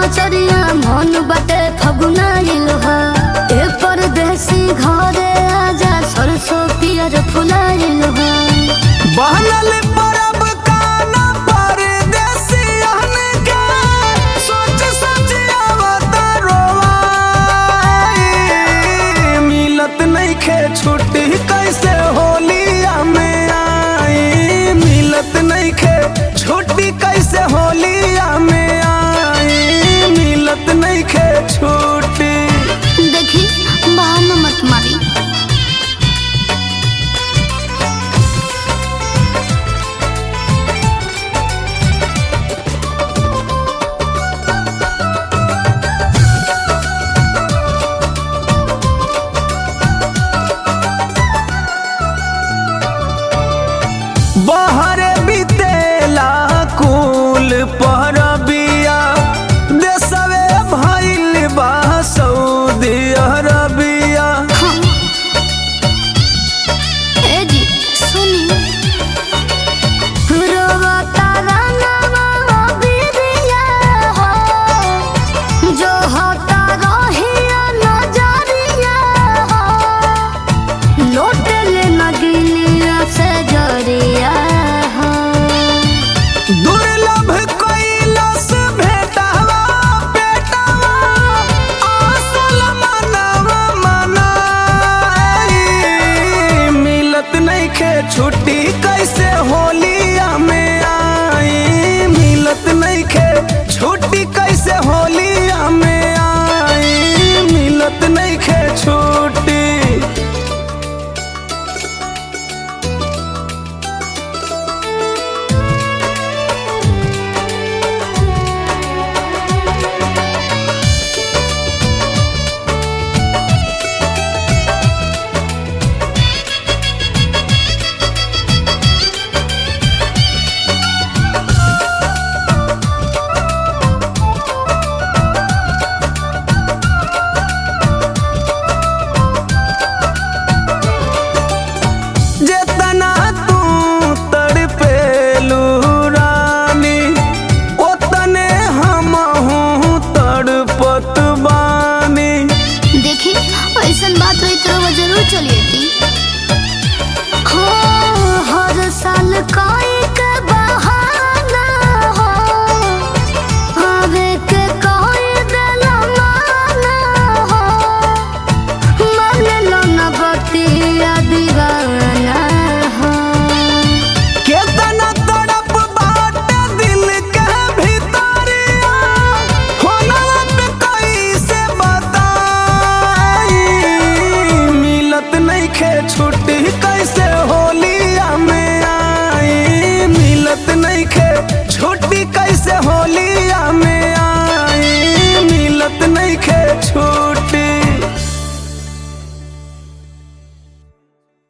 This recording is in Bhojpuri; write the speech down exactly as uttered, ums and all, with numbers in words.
बचरिया मन बटे फगुनाइल हो ए परदेसी घरे आजा सरसों पियर फुलाइल हो बहनल परब काना परदेसी हन के सोच सोच आवत रोवाई मिलत नइखे छुट्टी कैसे होलिया में आई मिलत नइखे छुट्टी कैसे होलिया में आई मिलत नइखे छुट्टी। देखी बहाना मत मारी बहरे बितेला कुल परबिया देशवे भइल बा सऊदी अरबिया। ए जी सुनी रोवता रनवा बिरिया हो जो होता रहिया नजरिया हो लोटले नगिलिया से जरिया हो दुर्लभ कैलस भेटवा पेटवा आसल मनवा मनाई मिलत नइखे छुट्टी कैसे होलिया में आई मिलत नइखे छुट्टी कैसे हो